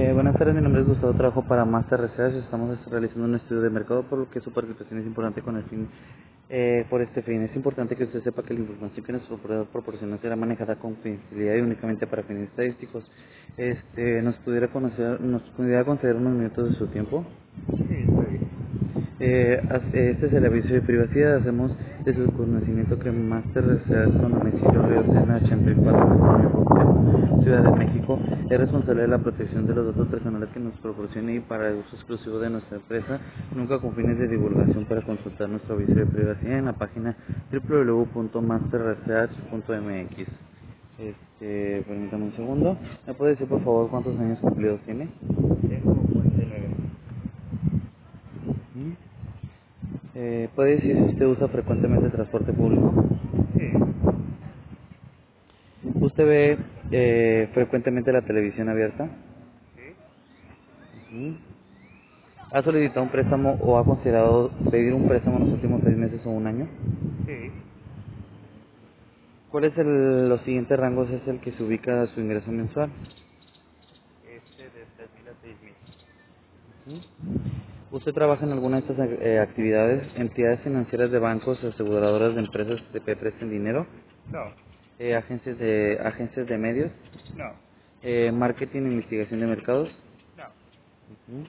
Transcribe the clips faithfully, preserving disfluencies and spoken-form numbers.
Eh, buenas tardes, mi nombre es Gustavo, trabajo para Master Research. Estamos realizando un estudio de mercado, por lo que su participación es importante con el fin, eh, por este fin. Es importante que usted sepa que la información que nuestro operador proporciona será manejada con confidencialidad y únicamente para fines estadísticos. Este, ¿nos pudiera conocer, nos pudiera conceder unos minutos de su tiempo? Sí, está bien. Eh, haz- este es el aviso de privacidad. Hacemos de su conocimiento que Master Research con domicilio Río Sena ochenta y cuatro, Ciudad de México, es responsable de la protección de los datos personales que nos proporcione y para el uso exclusivo de nuestra empresa, nunca con fines de divulgación. Para consultar nuestro aviso de privacidad en la página w w w punto master research punto m x. Este, permítame un segundo. ¿Me puede decir por favor cuántos años cumplidos tiene? Tengo cuarenta y nueve. ¿Mm? Eh, ¿Puede decir si usted usa frecuentemente transporte público? Sí, ¿Usted ve eh, frecuentemente la televisión abierta? sí, Ujú. ¿Ha solicitado un préstamo o ha considerado pedir un préstamo en los últimos seis meses o un año? sí. ¿Cuál es el, los siguientes rangos es el que se ubica su ingreso mensual? Este de tres mil a seis mil. Ujú. ¿Usted trabaja en alguna de estas eh, actividades, entidades financieras de bancos, aseguradoras de empresas que te presten dinero, No, eh, agencias de agencias de medios, no, eh, marketing e investigación de mercados? no. Ujú.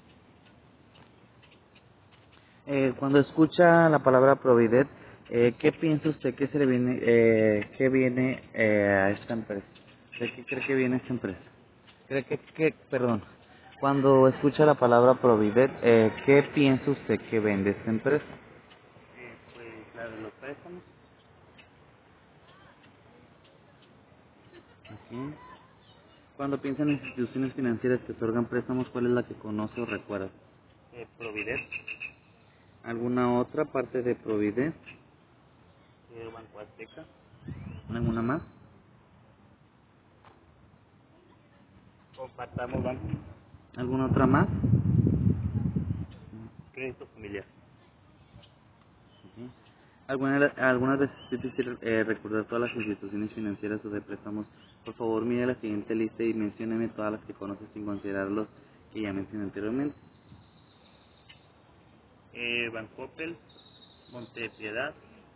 Eh, cuando escucha la palabra Providet, eh, ¿qué piensa usted que se le viene, eh, que viene eh, a esta empresa? ¿De qué cree que viene esta empresa? ¿Cree que, que, perdón, cuando escucha la palabra Providet, eh, ¿qué piensa usted que vende esta empresa? Eh, pues la de los préstamos. Ujú. Cuando piensa en instituciones financieras que otorgan préstamos, ¿cuál es la que conoce o recuerda? Eh, Providet. ¿Alguna otra parte de Providet? Eh, Banco Azteca. ¿Alguna más? Compartamos banco. ¿Alguna otra más? Crédito familiar. Ujú. Alguna, algunas veces es difícil eh, recordar todas las instituciones financieras o de préstamos. Por favor, mire la siguiente lista y mencióneme todas las que conoce sin considerar los que ya mencioné anteriormente. Eh, Bancoppel, Monte de Piedad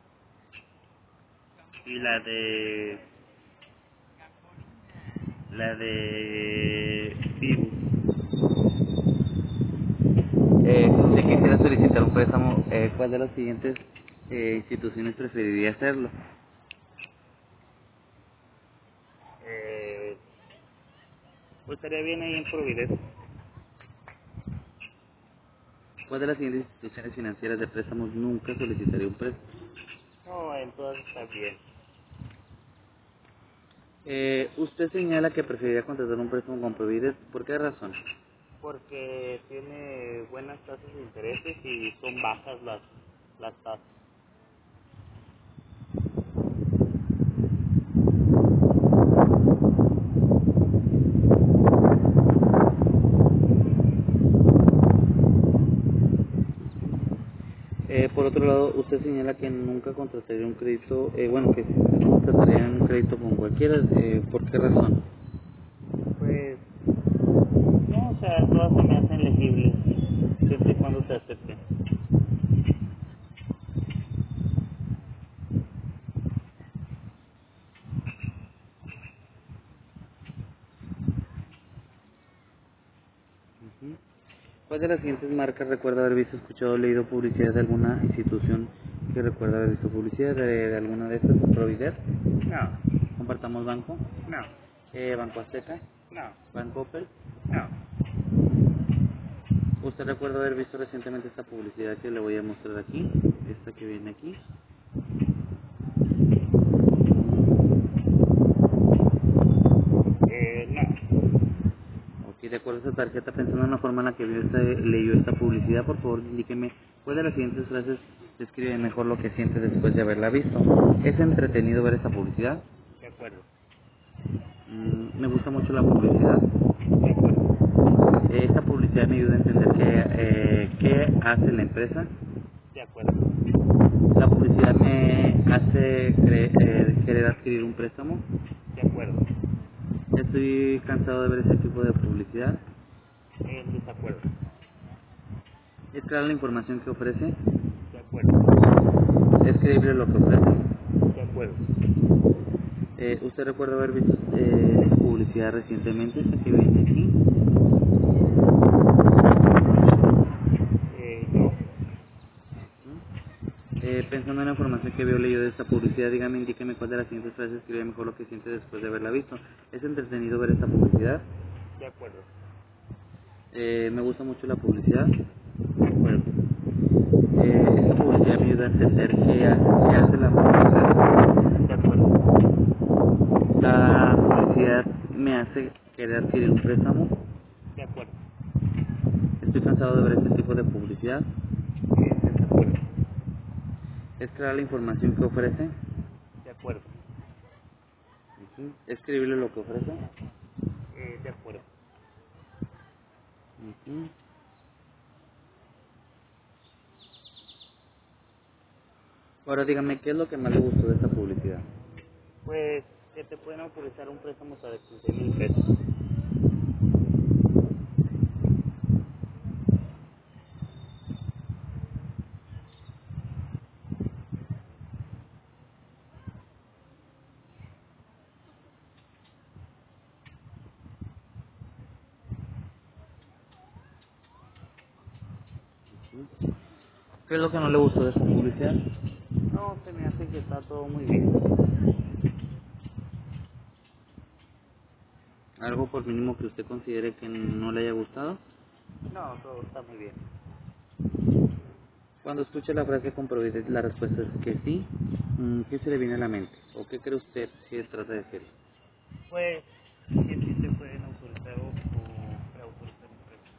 y la de la de Vivo. Eh, si usted quisiera solicitar un préstamo, eh, ¿cuál de las siguientes eh, instituciones preferiría hacerlo? Eh, pues estaría bien ahí en Providet. ¿Cuál de las siguientes instituciones financieras de préstamos nunca solicitaría un préstamo? No, en todas está bien. Eh, usted señala que preferiría contratar un préstamo con Provides. ¿Por qué razón? Porque tiene buenas tasas de intereses y son bajas las, las tasas. Eh, por otro lado, usted señala que nunca contrataría un crédito, eh, bueno, que contrataría un crédito con cualquiera. Eh, ¿por qué razón? Pues, no, o sea, todas se me hacen legibles, siempre y cuando se acepten. Ujú. ¿Cuál de las siguientes marcas recuerda haber visto, escuchado o leído publicidad de alguna institución que recuerda haber visto publicidad de, de alguna de estas? Provider, No, Compartamos Banco, no, eh, Banco Azteca, no, Banco Opel. no. ¿Usted recuerda haber visto recientemente esta publicidad que le voy a mostrar aquí? Esta que viene aquí. Eh, no. Ok, de acuerdo a esta tarjeta, pensando en la forma en la que vio esta, leyó esta publicidad, por favor indíqueme cuál de las siguientes frases describe mejor lo que siente después de haberla visto. ¿Es entretenido ver esta publicidad? De acuerdo, Mm, me gusta mucho la publicidad. de acuerdo, Eh, esta publicidad me ayuda a entender qué, eh, qué hace la empresa. de acuerdo, La publicidad me hace cre- eh, querer adquirir un préstamo. de acuerdo, Estoy cansado de ver ese tipo de publicidad. En desacuerdo. ¿Es clara la información que ofrece? De acuerdo. ¿Es creíble lo que ofrece? De acuerdo. Eh, ¿Usted recuerda haber visto eh, publicidad recientemente, esta que viene aquí? Eh, no. Eh, pensando en la información que veo leído de esta publicidad, dígame, indíqueme cuál de las siguientes frases escribe mejor lo que siente después de haberla visto. ¿Es entretenido ver esta publicidad? De acuerdo. Eh, me gusta mucho la publicidad. De acuerdo. Eh, esta publicidad me ayuda a entender qué, ha- qué hace la publicidad. De acuerdo. La publicidad me hace querer adquirir un préstamo. De acuerdo. Estoy cansado de ver este tipo de publicidad. En desacuerdo. ¿Es clara la información que ofrece? De acuerdo. Ujú. ¿Es creíble lo que ofrece? Eh, de acuerdo. Ujú. Ahora dígame, ¿qué es lo que más le gustó de esta publicidad? Pues que te pueden autorizar un préstamo hasta de quince mil pesos. ¿Qué es lo que no le gustó de esta publicidad? No, se me hace que está todo muy bien. ¿Algo por mínimo que usted considere que no le haya gustado? No, todo está muy bien. Cuando escuche la frase con probabilidad la respuesta es que sí, mm, ¿qué se le viene a la mente? ¿O qué cree usted que trata de decir? Pues que sí te pueden autorizar o, o preautorizar un préstamo.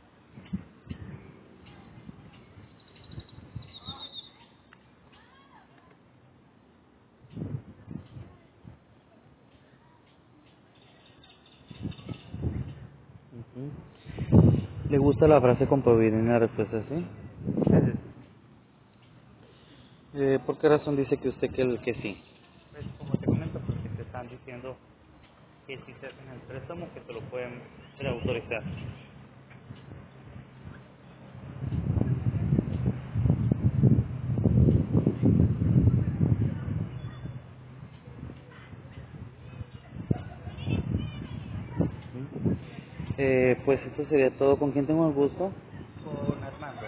Ujú. ¿Le gusta la frase con probabilidad la respuesta es sí? Entonces, Eh, ¿Por qué razón dice que usted que, el, que sí? pues como te comento, porque te están diciendo que si te hacen el préstamo que te lo pueden preautorizar. Eh, pues esto sería todo. ¿Con quién tengo el gusto? Con Armando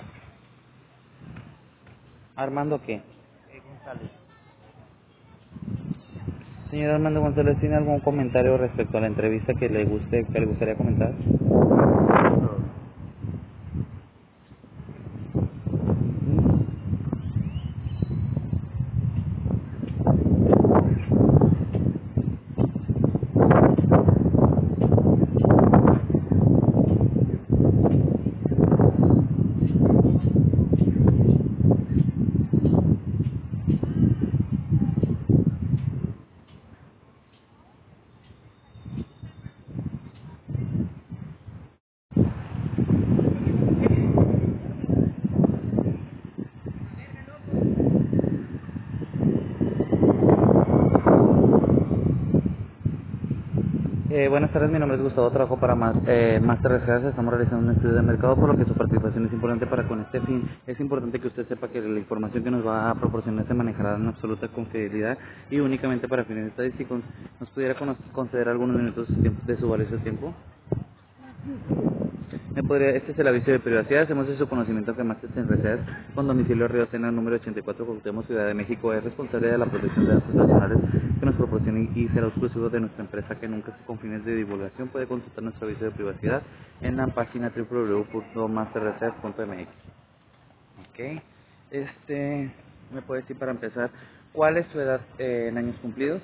¿Armando qué? eh, González. Señor Armando González, ¿tiene algún comentario respecto a la entrevista que le guste, que le gustaría comentar? Todo. Eh, buenas tardes, mi nombre es Gustavo, trabajo para más, eh, Master Research. Estamos realizando un estudio de mercado, por lo que su participación es importante para con este fin. Es importante que usted sepa que la información que nos va a proporcionar se manejará en absoluta confidencialidad y únicamente para fines estadísticos. ¿Nos pudiera cono- conceder algunos minutos de su tiempo- de su valioso tiempo? Me podría, este es el aviso de privacidad. Hacemos de su conocimiento que Master Research, con domicilio Río Sena, número ochenta y cuatro, Cuauhtémoc, Ciudad de México, es responsable de la protección de datos personales que nos proporciona y será exclusivo de nuestra empresa, que nunca con fines de divulgación. Puede consultar nuestro aviso de privacidad en la página doble u doble u doble u punto master research punto m x. Ok. Este, ¿me puede decir para empezar cuál es su edad eh, en años cumplidos?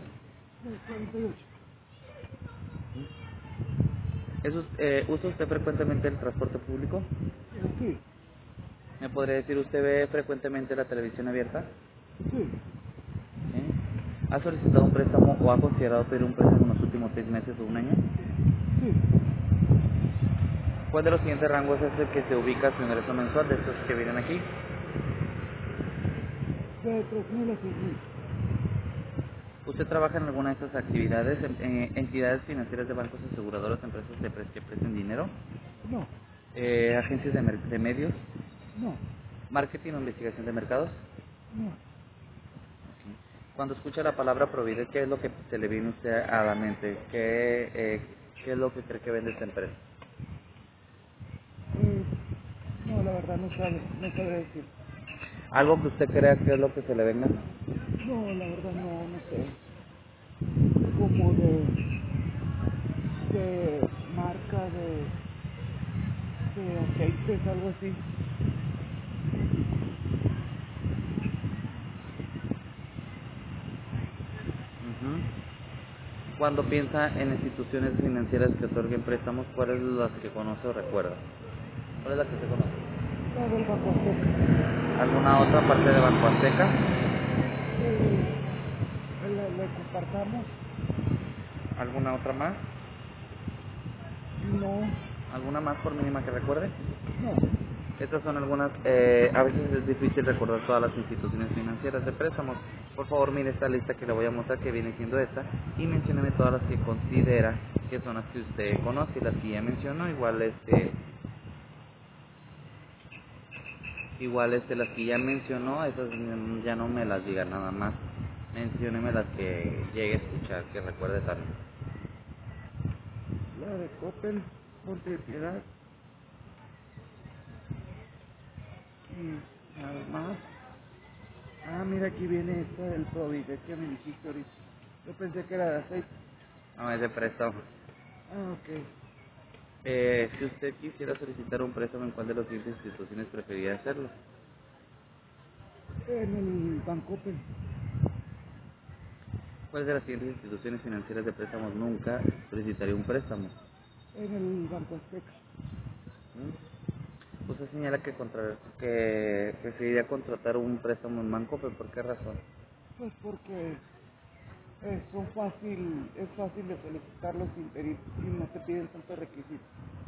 ¿Es us- eh, ¿Usa usted frecuentemente el transporte público? Sí, ¿Me podría decir, usted ve frecuentemente la televisión abierta? sí, ¿Sí? ¿Ha solicitado un préstamo o ha considerado pedir un préstamo en los últimos seis meses o un año? sí. ¿Cuál de los siguientes rangos es el que se ubica su ingreso mensual de estos que vienen aquí? De tres mil a seis mil. ¿Usted trabaja en alguna de estas actividades, en, en entidades financieras de bancos, aseguradoras, empresas de pres- que presten dinero? No, Eh, agencias de, mer- de medios, No, marketing o investigación de mercados. no. Cuando escucha la palabra Provide, ¿qué es lo que se le viene a usted a la mente? ¿Qué, eh, ¿Qué es lo que cree que vende esta empresa? Eh, no, la verdad no sabe, no sabré decir. ¿Algo que usted crea que es lo que se le venga? No, la verdad no, no sé. Como de, de marca, de, de aceites, algo así. Ujú. Cuando piensa en instituciones financieras que otorguen préstamos, ¿cuáles son las que conoce o recuerda? ¿Cuál es la que se conoce? La del Banco Azteca. ¿Alguna otra parte de Banco Azteca? Eh, le, le compartamos. ¿Alguna otra más? No, ¿Alguna más por mínima que recuerde? no. Estas son algunas, eh, a veces es difícil recordar todas las instituciones financieras de préstamos. Por favor, mire esta lista que le voy a mostrar, que viene siendo esta, y mencióneme todas las que considera que son las que usted conoce. Las que ya mencionó, igual este, igual este, las que ya mencionó, esas mm, ya no me las diga nada más. Mencióneme las que llegue a escuchar, que recuerde también. La de Coppel, Monte de Piedad y nada más. Ah, mira, aquí viene esta del Provide que me dijiste ahorita. Yo pensé que era de aceite. No, es de préstamo. Ah, ok. Eh, si usted quisiera solicitar un préstamo, ¿en cuál de las siguientes instituciones preferiría hacerlo? En el Bancoppel. ¿Cuál de las siguientes instituciones financieras de préstamos nunca solicitaría un préstamo? En el Banco Azteca. ¿Mm? Usted señala que, contra, que preferiría contratar un préstamo en banco, pero ¿por qué razón? Pues porque eh, son fácil, es fácil de solicitarlos sin pedir, y no te piden tantos requisitos.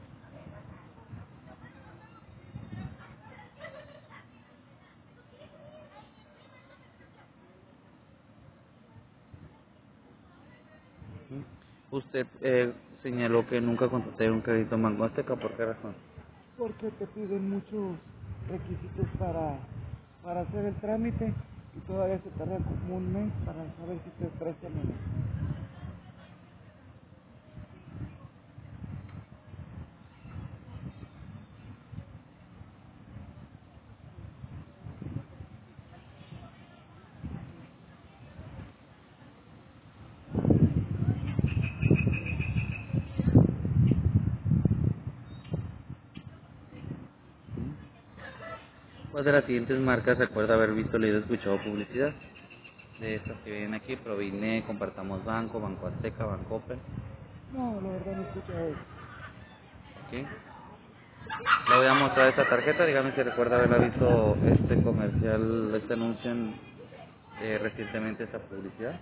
¿Mm? Usted eh, señaló que nunca contrataría un crédito en Banco Azteca, ¿por qué razón? Porque te piden muchos requisitos para, para hacer el trámite y todavía se tarda como un mes para saber si te prestan o no. ¿Cuál de las siguientes marcas recuerda haber visto, leído, escuchado publicidad? De estas que vienen aquí, Provine, Compartamos Banco, Banco Azteca, Bancoppel. No, la verdad no he escuchado eso. ¿Ok? Le voy a mostrar esta tarjeta, dígame si recuerda haberla visto este comercial, este anuncio en, eh, recientemente, esta publicidad.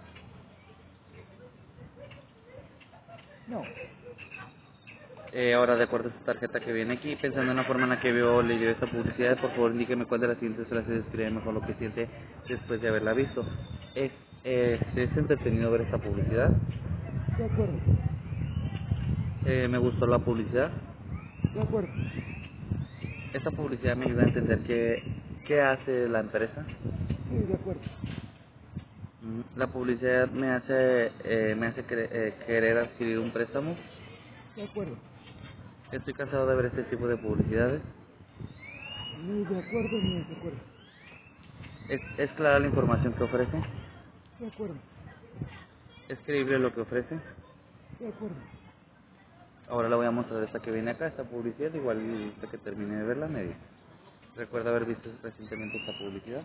No, Eh, ahora, de acuerdo a esta tarjeta que viene aquí, pensando en la forma en la que vio o leyó esta publicidad, por favor indíqueme cuál de las siguientes frases describe mejor lo que siente después de haberla visto. ¿Es, eh, ¿es entretenido ver esta publicidad? de acuerdo, Eh, ¿Me gustó la publicidad? de acuerdo, Esta publicidad me ayuda a entender qué, qué hace la empresa. sí, de acuerdo, Mm, La publicidad me hace, eh, me hace cre- eh, querer adquirir un préstamo. de acuerdo, Estoy cansado de ver este tipo de publicidades. ni de acuerdo ni de acuerdo, ¿Es, es clara la información que ofrece? de acuerdo, ¿Es creíble lo que ofrece? de acuerdo. Ahora le voy a mostrar esta que viene acá, esta publicidad, igual usted que termine de verla me dice. ¿Recuerda haber visto recientemente esta publicidad?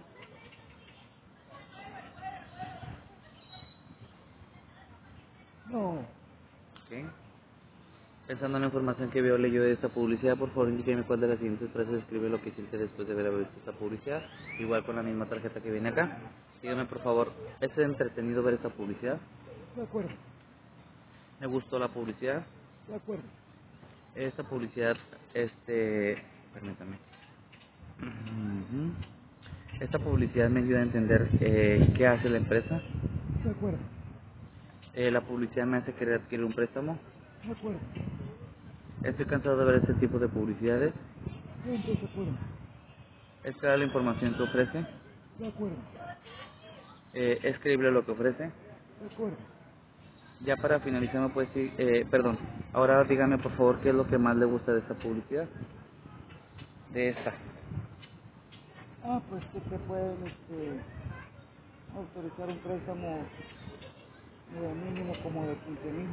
No, ¿Ok? Pensando en la información que veo o leyó de esta publicidad, por favor indíqueme cuál de las siguientes frases describe lo que siente después de haber visto esta publicidad. Igual con la misma tarjeta que viene acá. Dígame por favor, ¿es entretenido ver esta publicidad? de acuerdo, ¿Me gustó la publicidad? de acuerdo, Esta publicidad, este, permítame. Ujú. Esta publicidad me ayuda a entender eh, qué hace la empresa. de acuerdo, Eh, la publicidad me hace querer adquirir un préstamo. de acuerdo, Estoy cansado de ver este tipo de publicidades. Siempre se puede. ¿Es clara la información que ofrece? De acuerdo. Eh, ¿Es creíble lo que ofrece? De acuerdo. Ya para finalizar, ¿me puede decir, eh, perdón, ahora dígame por favor qué es lo que más le gusta de esta publicidad? De esta. Ah, pues que te pueden este, autorizar un préstamo de mínimo como de quince mil.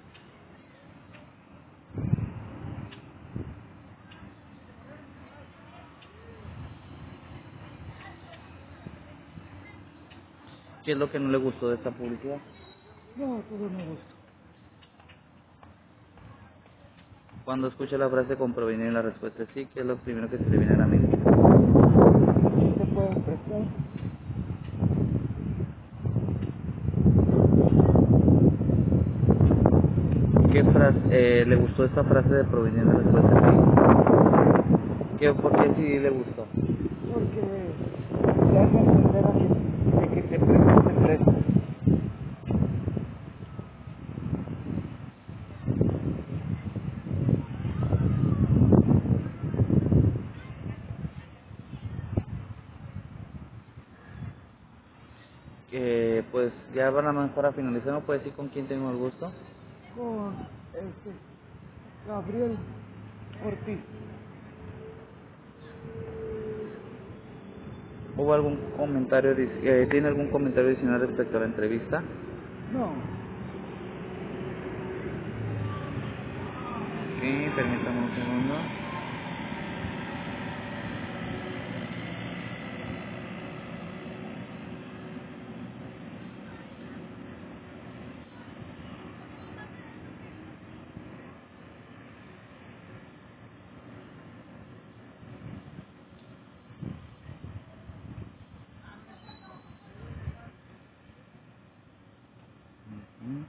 ¿Qué es lo que no le gustó de esta publicidad? No, todo me gusta. Cuando escucha la frase con provenir la respuesta es sí, ¿qué es lo primero que se le viene a la mente? Sí te pueden prestar. ¿Qué frase eh, le gustó esta frase de provenir la respuesta es sí? ¿Qué, ¿Por qué sí le gustó? Porque te hace entender a que, de que te prestas el préstamo. Eh, pues ya van a más para finalizar, ¿no puede decir con quién tengo el gusto? Con este Gabriel Ortiz. ¿Hubo algún comentario, adic- eh, tiene algún comentario adicional respecto a la entrevista? No, Ok, permítame un segundo. Ujú.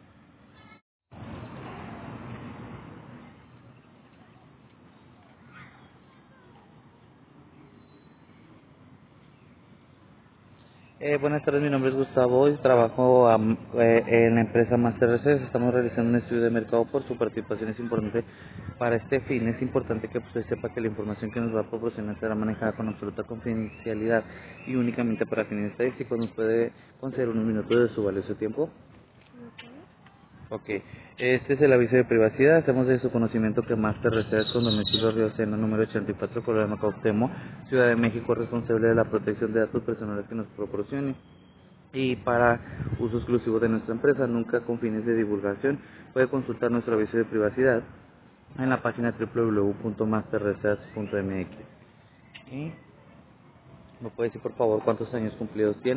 Eh, buenas tardes, mi nombre es Gustavo y trabajo am, eh, en la empresa Master Research. Estamos realizando un estudio de mercado por su participación. Es importante para este fin, es importante que usted sepa que la información que nos va a proporcionar será manejada con absoluta confidencialidad y únicamente para fines estadísticos. ¿Nos puede conceder unos minutos de su valioso tiempo? Ok, este es el aviso de privacidad. Hacemos de su conocimiento que Master Research con domicilio Río Sena, número ochenta y cuatro, Programa Cuauhtémoc, Ciudad de México, es responsable de la protección de datos personales que nos proporcione y para uso exclusivo de nuestra empresa, nunca con fines de divulgación. Puede consultar nuestro aviso de privacidad en la página doble u doble u doble u punto master research punto m x. ¿Y me puede decir por favor cuántos años cumplidos tiene?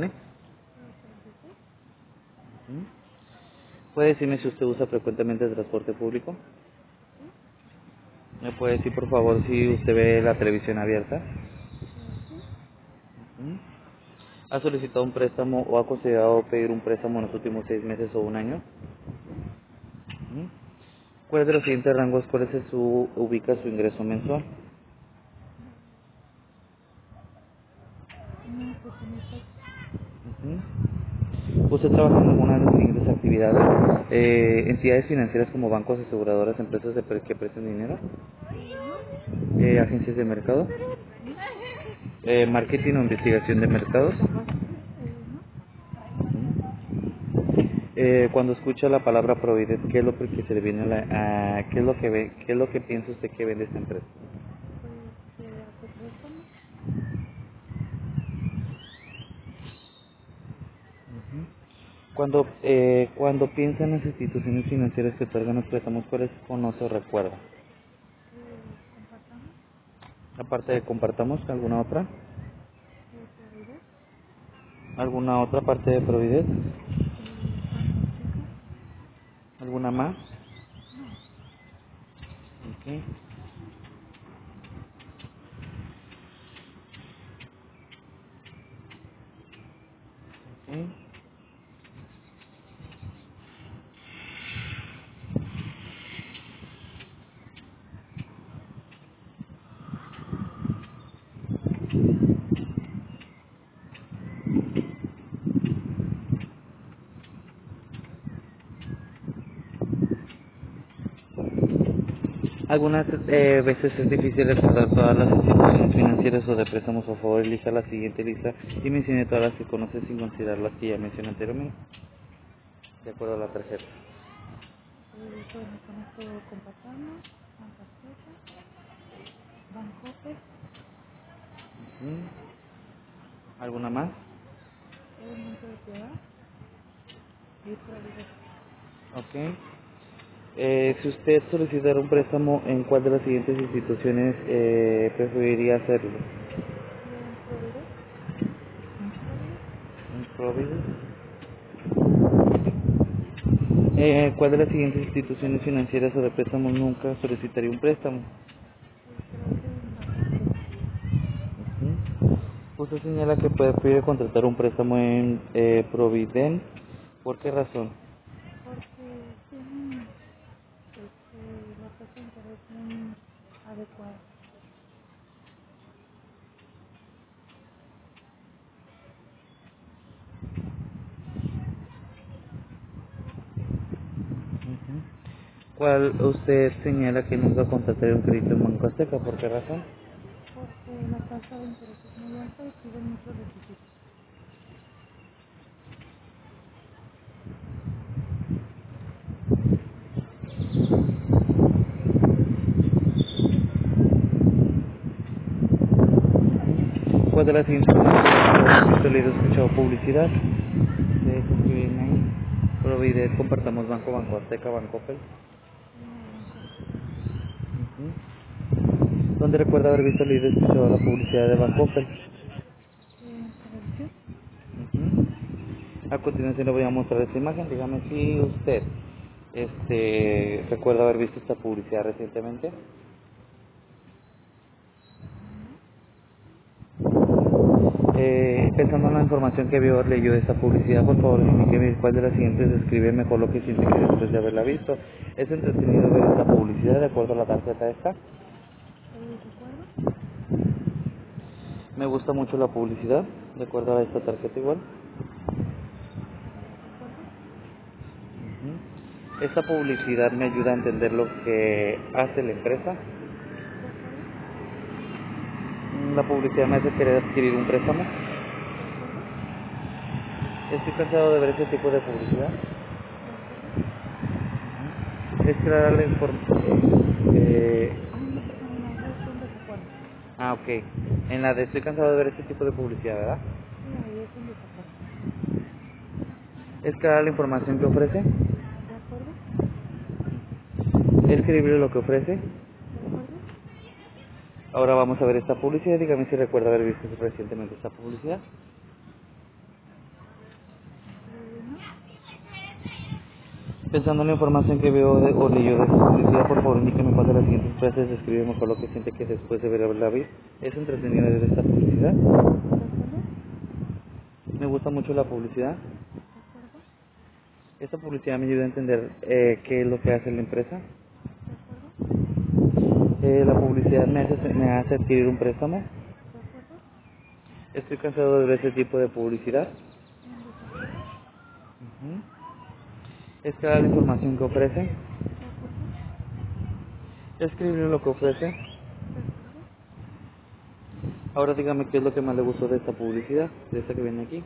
Ujú. ¿Puede decirme si usted usa frecuentemente el transporte público? ¿Me puede decir por favor si usted ve la televisión abierta? Ujú. ¿Ha solicitado un préstamo o ha considerado pedir un préstamo en los últimos seis meses o un año? Ujú. ¿Cuál de los siguientes rangos, cuál es su, ubica su ingreso mensual? no, porque no está. Ujú. ¿Usted trabaja en alguna de las siguientes actividades? Eh, entidades financieras como bancos, aseguradoras, empresas de pre- que prestan dinero, Eh, no, eh, agencias de mercado, no, eh, marketing o investigación de mercados. eh, no. Eh, cuando escucha la palabra Provident, ¿qué es lo que se le viene a, la, a qué es lo que ve, qué es lo que piensa usted que vende esta empresa? Pues que hace préstamos. Cuando eh, cuando piensa en las instituciones financieras que otorgan los préstamos, ¿cuáles conoce o recuerda? Eh, compartamos. Aparte de compartamos, ¿alguna otra? Eh, Provider. ¿Alguna otra parte de Provident? Eh, Banco Azteca. ¿Alguna más? No. Ok. Ok. Algunas eh, veces es difícil recordar todas las instituciones financieras o de préstamos. Por favor, elija la siguiente lista y mencione todas las que conoce sin considerar las que ya mencioné anteriormente, de acuerdo a la tarjeta. Eh, bueno, conozco Compatama, Banco Azteca, Bancoppel, Ujú. ¿Alguna más? el Monte de Piedad y Provident. Ok. Eh, si usted solicitara un préstamo, ¿en cuál de las siguientes instituciones eh, preferiría hacerlo? En Provident, en Provident, ¿En Providence? Eh, ¿Cuál de las siguientes instituciones financieras o de préstamos nunca solicitaría un préstamo? eh, creo que en Banco Azteca, Ujú. Usted señala que prefiere contratar un préstamo en eh, Provident. ¿Por qué razón? porque tienen este, la tasa de interés muy adecuada. Ujú. ¿Cuál usted señala que nunca contrataría un crédito en Banco Azteca? ¿Por qué razón? Porque la tasa de interés es muy alta y piden muchos requisitos. ¿Cuál de las siguientes usted le ha escuchado publicidad? De esos que vienen ahí. Provident, compartamos banco, Banco Azteca, Bancoppel. No, Bancoppel. Ujú. ¿Dónde recuerda haber visto, leído, escuchado la publicidad de Bancoppel? En televisión, Ujú. A continuación le voy a mostrar esta imagen. Dígame si usted este, recuerda haber visto esta publicidad recientemente. no, Eh, pensando en la información que vio, leyó esta publicidad, por favor indíqueme cuál de las siguientes describe mejor lo que siente que después de haberla visto. Es entretenido ver esta publicidad de acuerdo a la tarjeta esta. eh, ¿recuerdo? Me gusta mucho la publicidad, de acuerdo a esta tarjeta igual. Eh, ¿recuerdo? Ujú. Esta publicidad me ayuda a entender lo que hace la empresa. ¿Recuerdo? La publicidad me hace querer adquirir un préstamo. ¿Recuerdo? Estoy cansado de ver ese tipo de publicidad. ¿Recuerdo? Es crear la información. Eh, Ah, no, perdón, en las dos son desacuerdo. ah, ok. En la de estoy cansado de ver ese tipo de publicidad, ¿verdad? Sí, ahí es en desacuerdo. Es crear la información que ofrece. ¿De acuerdo? Escribir lo que ofrece. ¿De acuerdo? Ahora vamos a ver esta publicidad. Dígame si recuerda haber visto recientemente esta publicidad. Eh, no, Pensando en la información que veo de, o leyó de esta publicidad, por favor indíqueme cuál de las siguientes frases describe mejor lo que siente que después de haberla visto. Es entretenido ver esta publicidad. ¿de acuerdo? Me gusta mucho la publicidad. ¿De acuerdo? Esta publicidad me ayuda a entender eh, qué es lo que hace la empresa. ¿De acuerdo? Eh, la publicidad me hace, me hace adquirir un préstamo. ¿De acuerdo? Estoy cansado de ver ese tipo de publicidad. ¿En desacuerdo? Ujú. Es crear la información que ofrece. ¿De acuerdo? Escribir lo que ofrece. ¿De acuerdo? Ahora dígame qué es lo que más le gustó de esta publicidad, de esta que viene aquí.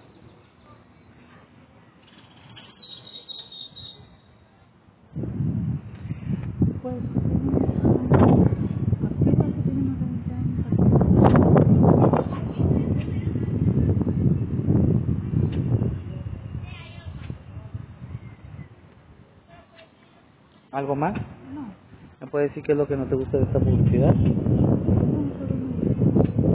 Pues que tienen, están activas, que tienen más de veinte años activas. ¿Algo más? No, ¿Me puede decir qué es lo que no te gusta de esta publicidad? no, todo me gustó.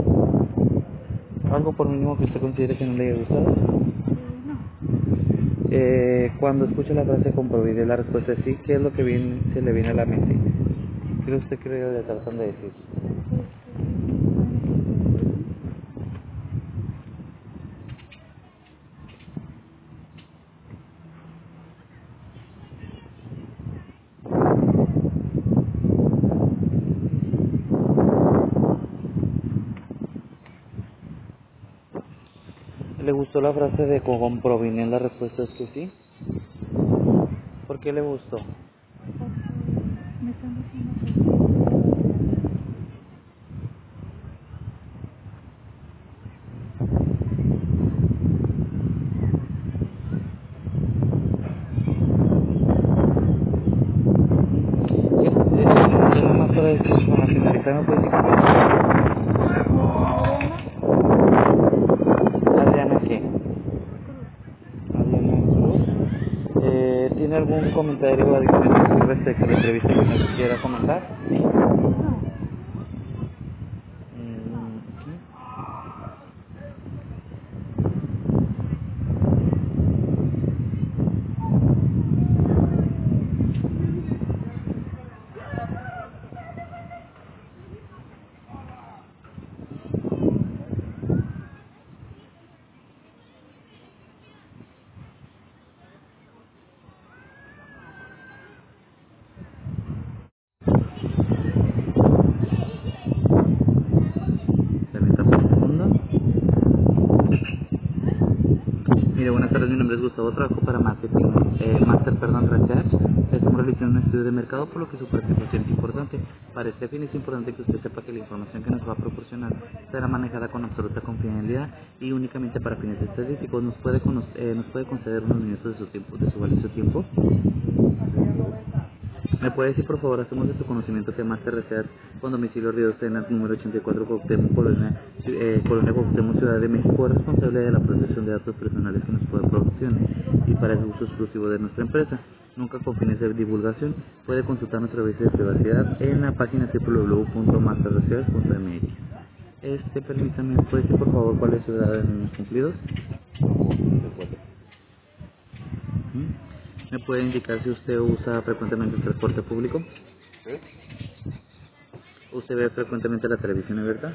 Algo por mínimo que usted considere que no le haya gustado. Eh, no, Eh, cuando escucha la frase comprobide la respuesta es sí, ¿qué es lo que viene, se le viene a la mente? ¿Qué cree usted que le tratan de decir? pues que saben lo que quieren de mí. ¿Le gustó la frase de comprobine la respuesta es que sí? Sí, ¿Por qué le gustó? porque me están diciendo que sí. preguntar, ¿me puede decir Adriana qué? Adriana Cruz. Eh, ¿Tiene algún comentario adicional respecto a la entrevista que nos quiera comentar? Mm, ¿sí? Permítame un segundo. Mire, buenas tardes, mi nombre es Gustavo, trabajo para Marketing, eh, Master, perdón, Research. Estamos realizando un estudio de mercado, por lo que su participación es importante. Para este fin es importante que usted sepa que la información que nos va a proporcionar será manejada con absoluta confidencialidad y únicamente para fines estadísticos. ¿Nos puede, cono- eh, nos puede conceder unos minutos de su tiempo, de su valioso tiempo? ¿Me puede decir, por favor, hacemos de su conocimiento que Master Research con domicilio Río Sena, número ochenta y cuatro, Cuauhtémoc, Colonia, eh, Colonia Cuauhtémoc, Ciudad de México, es responsable de la protección de datos personales que nos puede proporcionar y para el uso exclusivo de nuestra empresa, nunca con fines de divulgación? Puede consultar nuestro servicio de privacidad en la página doble u doble u doble u punto master research punto m x. Este, permítame, ¿puede decir, por favor, cuál es su edad en los cumplidos? ¿Mm? ¿Me puede indicar si usted usa frecuentemente el transporte público? ¿Sí? ¿Usted ve frecuentemente la televisión abierta?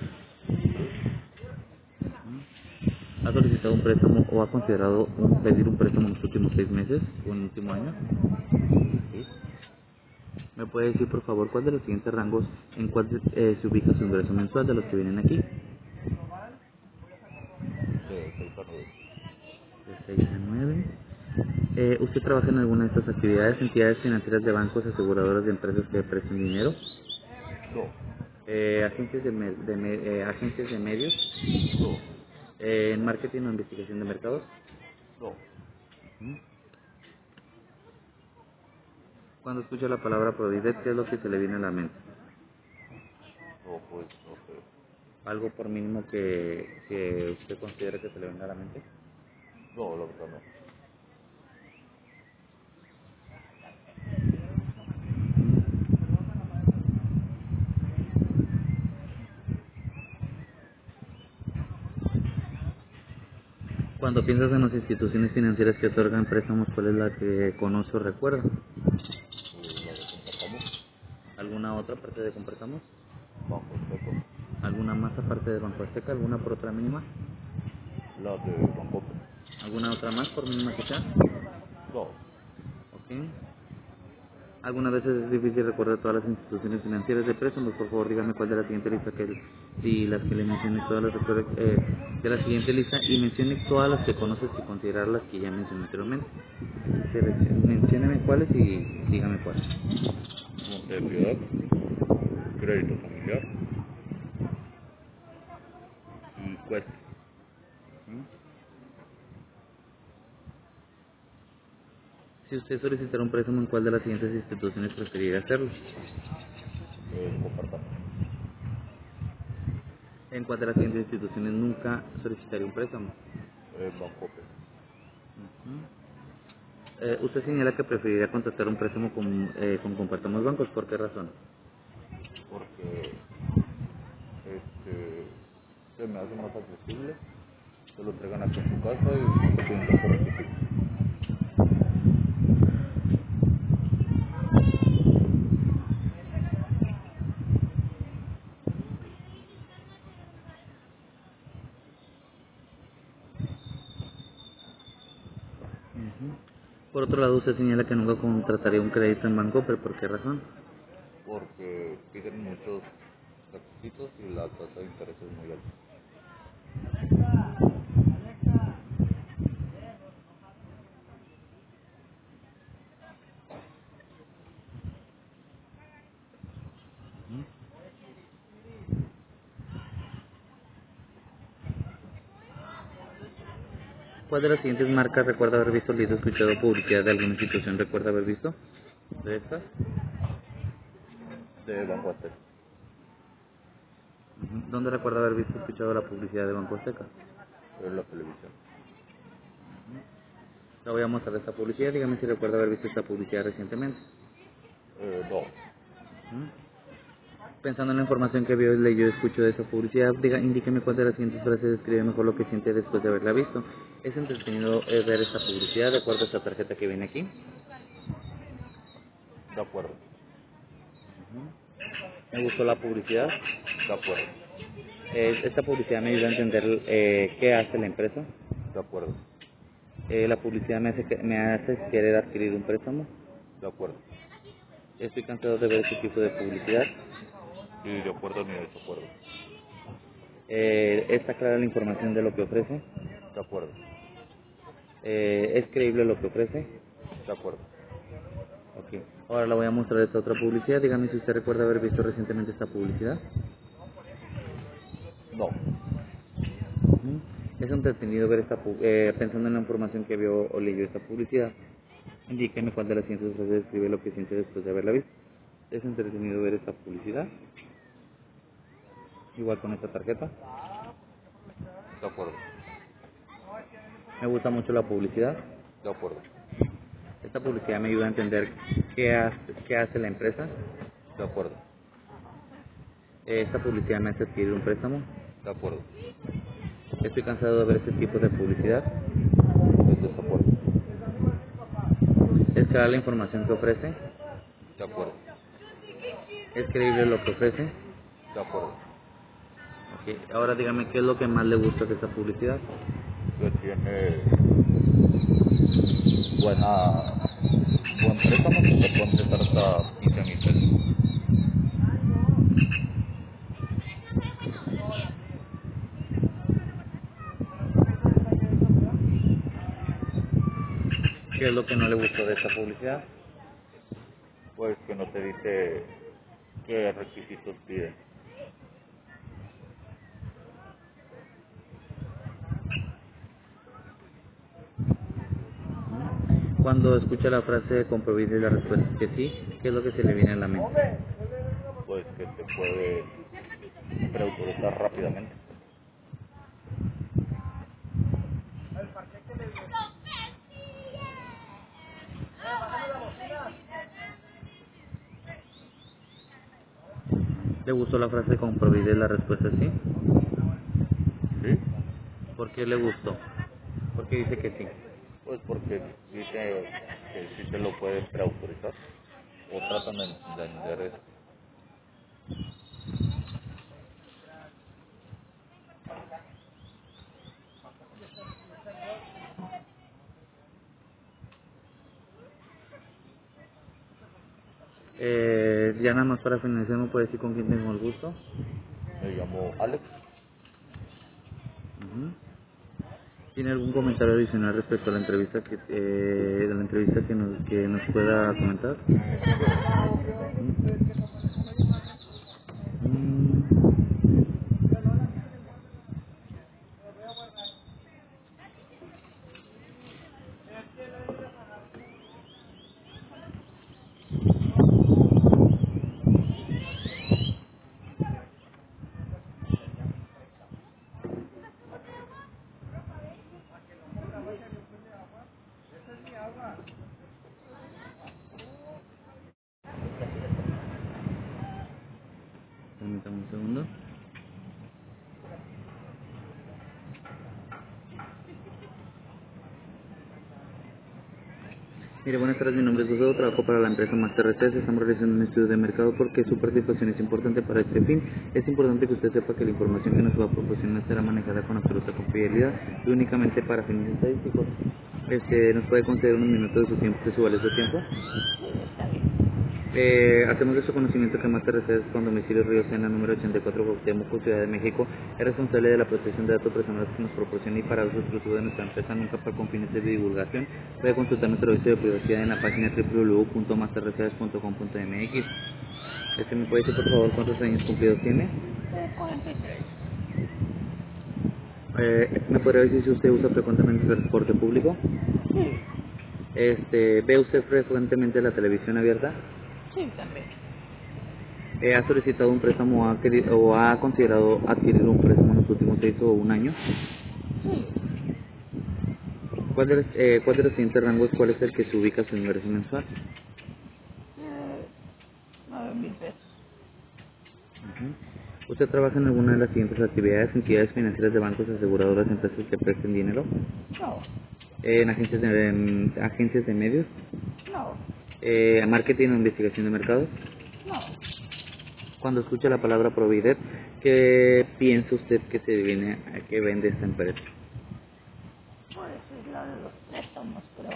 ¿Ha solicitado un préstamo o ha considerado un- pedir un préstamo en los últimos seis meses o en el último año? ¿Sí? ¿Me puede decir, por favor, cuál de los siguientes rangos en cuál se, eh, se ubica su ingreso mensual de los que vienen aquí? De seis a nueve. De seis a nueve. Eh, ¿Usted trabaja en alguna de estas actividades, entidades financieras de bancos, aseguradoras de empresas que prestan dinero? No, Eh, agencias, de me- de me- eh, agencias de medios, no, eh, en marketing o investigación de mercados. no, Cuando escucha la palabra Prodivet, ¿qué es lo que se le viene a la mente? no, pues no sé. Algo por mínimo que, que usted considere que se le venga a la mente. No, la verdad no. Cuando piensas en las instituciones financieras que otorgan préstamos, ¿cuál es la que conoce o recuerda? Eh, la de Compartamos, ¿Alguna otra aparte de Compartamos? Banco Azteca, ¿Alguna más aparte de Banco Azteca? ¿Alguna por otra mínima? la de Bancope. ¿Alguna otra más por mínima que sea? No, Ok. Algunas veces es difícil recordar todas las instituciones financieras de préstamos. Por favor, dígame cuál de la siguiente lista, que si las que le mencioné todas las recuerda, eh, de la siguiente lista, y mencione todas las que conoces y considerar las que ya mencioné anteriormente. Selec- Mencióneme cuáles y dígame cuáles. Monte de Piedad, Crédito Familiar y Quest. Si usted solicitara un préstamo, ¿en cuál de las siguientes instituciones preferiría hacerlo? Eh, Compartamos, ¿En cuál de las siguientes instituciones nunca solicitaría un préstamo? eh, Bancope. Eh, usted señala que preferiría contratar un préstamo con, eh, con Compartamos Bancos. ¿Por qué razón? Porque este se me hace más accesible, se lo entregan aquí en su casa y no se piden tanto requisito. Por otro lado, usted señala que nunca contrataría un crédito en banco, pero ¿por qué razón? Porque piden muchos requisitos y la tasa de interés es muy alta. ¿Cuál de las siguientes marcas recuerda haber visto, leído, escuchado publicidad de alguna institución? ¿Recuerda haber visto? ¿De estas? De Banco Azteca. Ujú. ¿Dónde recuerda haber visto o escuchado la publicidad de Banco Azteca? En la televisión. Le voy a mostrar esta publicidad, dígame si recuerda haber visto esta publicidad recientemente. Eh, no. Ujú. Pensando en la información que vio, leyó y escuchó de esa publicidad, diga, indíqueme cuál de las siguientes frases describe mejor lo que siente después de haberla visto. Es entretenido eh, ver esta publicidad de acuerdo a esta tarjeta que viene aquí. De acuerdo. Me gustó la publicidad. De acuerdo. Eh, esta publicidad me ayuda a entender eh, qué hace la empresa. De acuerdo. Eh, la publicidad me hace, que- me hace querer adquirir un préstamo. De acuerdo. Estoy cansado de ver este tipo de publicidad. Sí, de acuerdo ni de desacuerdo. Eh, está clara la información de lo que ofrece. De acuerdo. Eh, es creíble lo que ofrece. De acuerdo. Ok. Ahora le voy a mostrar esta otra publicidad. Dígame si usted recuerda haber visto recientemente esta publicidad. No. Ujú. Es entretenido ver esta pu- eh, pensando en la información que vio o leyó esta publicidad. Indíqueme cuál de las siguientes frases describe lo que siente después de haberla visto. Es entretenido ver esta publicidad. Igual con esta tarjeta. De acuerdo. Me gusta mucho la publicidad. De acuerdo. Esta publicidad me ayuda a entender qué hace, qué hace la empresa. De acuerdo. Eh, Esta publicidad me hace adquirir un préstamo. De acuerdo. Estoy cansado de ver este tipo de publicidad. De desacuerdo. Es clara la información que ofrece. De acuerdo. Es creíble lo que ofrece. De acuerdo. Ok. Ahora dígame qué es lo que más le gusta de esta publicidad. Que tiene buena buen préstamo que te pueden prestar hasta quince mil pesos. ¿Qué es lo que no le gustó de esta publicidad? Pues que no te dice qué requisitos pide. Cuando escucha la frase comprobarle la respuesta es que sí, ¿qué es lo que se le viene a la mente? Pues que te puede preautorizar rápidamente. ¿Le gustó la frase comprobarle la respuesta es sí? ¿Sí? ¿Por qué le gustó? Porque dice que sí. Pues porque dice que sí te lo puede preautorizar. O tratan de de entender eso. Eh, ya nada más para finalizar, ¿me puede decir con quién tengo el gusto? Me llamo Alex. Ujú. ¿Tiene algún comentario adicional respecto a la entrevista que eh, de la entrevista que nos, que nos pueda comentar? Mm. Permítame un segundo. Mire, buenas tardes, mi nombre es Gustavo, trabajo para la empresa Master Research. Estamos realizando un estudio de mercado porque su participación es importante para este fin. Es importante que usted sepa que la información que nos va a proporcionar será manejada con absoluta confidencialidad y únicamente para fines estadísticos. Este, ¿Nos puede conceder unos minutos de su tiempo, de su valioso tiempo? Eh, hacemos de su conocimiento que Master Research con domicilio Río Sena, número ochenta y cuatro, Cuauhtémoc, Ciudad de México, es responsable de la protección de datos personales que nos proporciona y para uso exclusivo de nuestra empresa, nunca para con fines de divulgación. Puede consultar nuestro servicio de privacidad en la página doble u doble u doble u punto master research punto com punto m x. Este, ¿me puede decir por favor cuántos años cumplidos tiene? cuarenta y tres. Eh, ¿Me podría decir si usted usa frecuentemente el transporte público? Sí, Este, ¿Ve usted frecuentemente la televisión abierta? sí, también. Eh, ¿Ha solicitado un préstamo o ha, queri- o ha considerado adquirir un préstamo en los últimos seis o un año? Sí, ¿Cuál de, los, eh, ¿Cuál de los siguientes rangos, cuál es el que se ubica su ingreso mensual? eh, nueve mil pesos. Ujú. ¿Usted trabaja en alguna de las siguientes actividades, entidades financieras de bancos, aseguradoras, empresas que presten dinero? No, Eh, ¿En agencias de, en agencias de medios? no, Eh, ¿Marketing o investigación de mercados? no. Cuando escucha la palabra Provider, ¿qué piensa usted que se viene a que vende esta empresa? Pues es la de los préstamos, creo.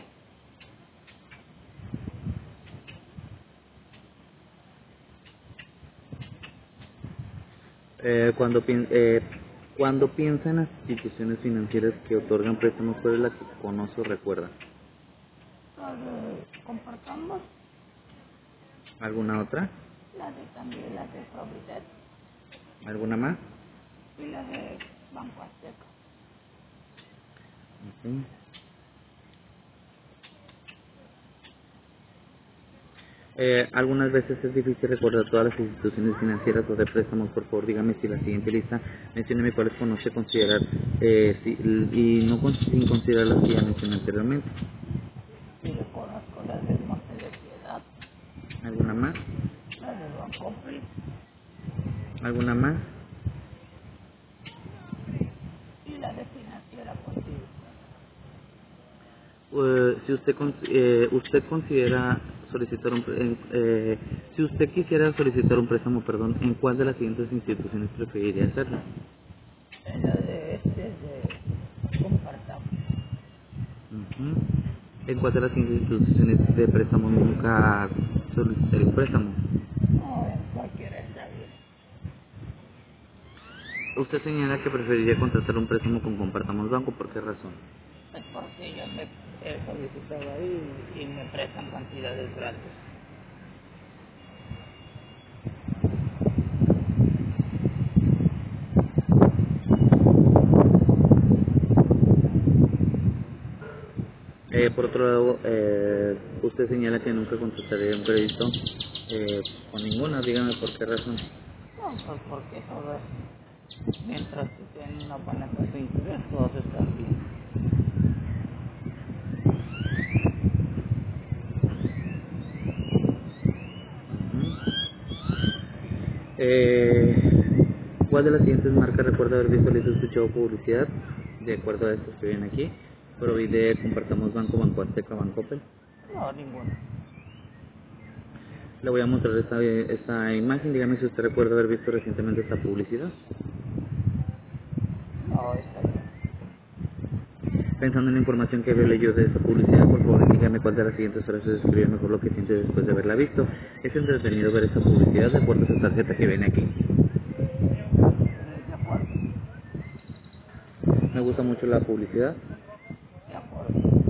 Eh, cuando, pien- eh, cuando piensa en las instituciones financieras que otorgan préstamos, ¿cuál es la que conoce o recuerda? La de compartamos, ¿Alguna otra? la de también la de Provident ¿Alguna más? y la de Banco Azteca. Ok. Eh, algunas veces es difícil recordar todas las instituciones financieras o de préstamos. Por favor, dígame si la siguiente lista, mencióneme cuáles conoce considerar eh, si- y no con- sin considerar las que ya mencioné anteriormente. Y yo conozco la de Monte de Piedad, ¿Alguna más? la de Bancoppel ¿Alguna más? y la de Financiera Contigo. Eh, si usted con- eh, usted considera solicitar un pre- en- eh, si usted quisiera solicitar un préstamo, perdón, ¿en cuál de las siguientes instituciones preferiría hacerlo? En la de este de compartamos. Ujú. ¿En cuál de las siguientes instituciones de préstamo nunca solicitaría un préstamo? No, en cualquiera está bien. Usted señala que preferiría contratar un préstamo con Compartamos Banco, ¿por qué razón? Es porque yo me he solicitado ahí y me prestan cantidades grandes. Eh, por otro lado, eh, usted señala que nunca contrataría un crédito eh, con ninguna, dígame por qué razón. No, pues porque todo es, mientras que tienen una buena tasa de interés, todos están bien. Eh, ¿Cuál de las siguientes marcas recuerda haber visto, les escuchado publicidad? De acuerdo a estos que vienen aquí. Provide, Compartamos Banco, Banco Azteca, Bancoppel. No, ninguno. Le voy a mostrar esta, esta imagen. Dígame si usted recuerda haber visto recientemente esta publicidad. No, está bien. Pensando en la información que veo leyó de esta publicidad, por favor dígame cuál de las siguientes frases describe mejor lo que siente después de haberla visto. Es entretenido ver esta publicidad de acuerdo a esta tarjeta que viene aquí. Eh, de acuerdo, Me gusta mucho la publicidad. de acuerdo,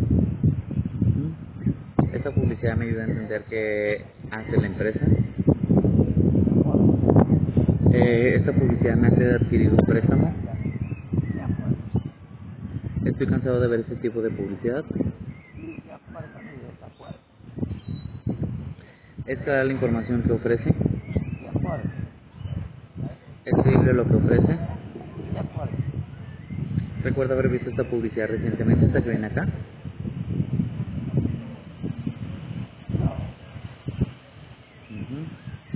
Ujú. Esta publicidad me ayuda a entender qué hace la empresa. de acuerdo, Eh, esta publicidad me hace adquirir un préstamo. de acuerdo, Estoy cansado de ver este tipo de publicidad. ni de acuerdo ni de desacuerdo. Es clara la información que ofrece. De acuerdo, Es creíble lo que ofrece. de acuerdo. Recuerdo haber visto esta publicidad recientemente, esta que viene acá. No, Ujú.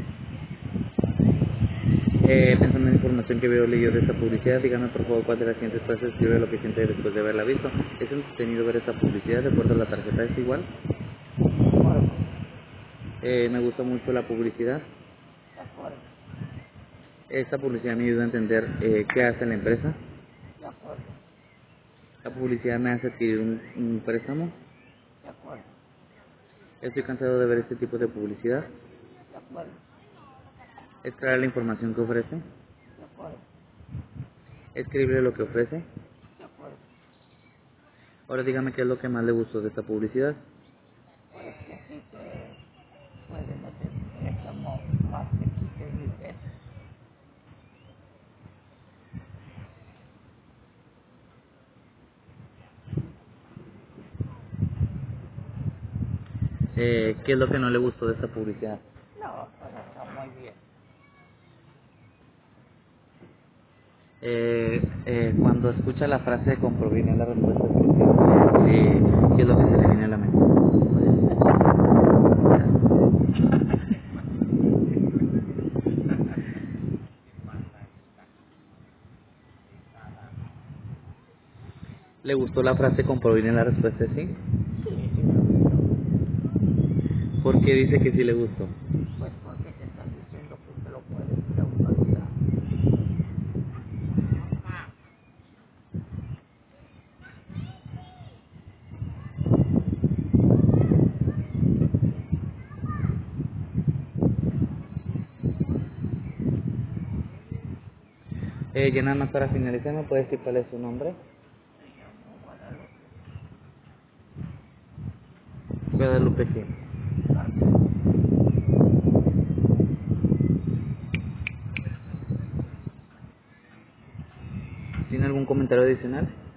Eh, pensando en la información que veo leído de esta publicidad, dígame por favor cuál de las siguientes frases escribe lo que siente después de haberla visto. ¿Es entretenido ver esta publicidad? ¿De acuerdo a la tarjeta es igual? de acuerdo, Eh, me gusta mucho la publicidad. de acuerdo, Esta publicidad me ayuda a entender eh, qué hace la empresa. de acuerdo, La publicidad me hace adquirir un, un préstamo. de acuerdo, Estoy cansado de ver este tipo de publicidad. de acuerdo, Es clara la información que ofrece. de acuerdo, Es creíble lo que ofrece. de acuerdo. Ahora dígame qué es lo que más le gustó de esta publicidad. Pues que sí se puede meter préstamo más de quince mil pesos. Eh, ¿Qué es lo que no le gustó de esta publicidad? No, pero está muy bien. Eh, eh, cuando escucha la frase con proviene la respuesta es que sí. Eh, ¿qué es lo que se le viene a la mente? ¿Le gustó la frase con proviene la respuesta es sí? Sí, sí me gustó. ¿Por qué dice que sí le gustó? Pues porque te están diciendo que te lo puedes preautorizar. Eh, ya nada más para finalizar, ¿me puede decir cuál es su nombre? Guadalupe, sí. ¿Tiene algún comentario adicional?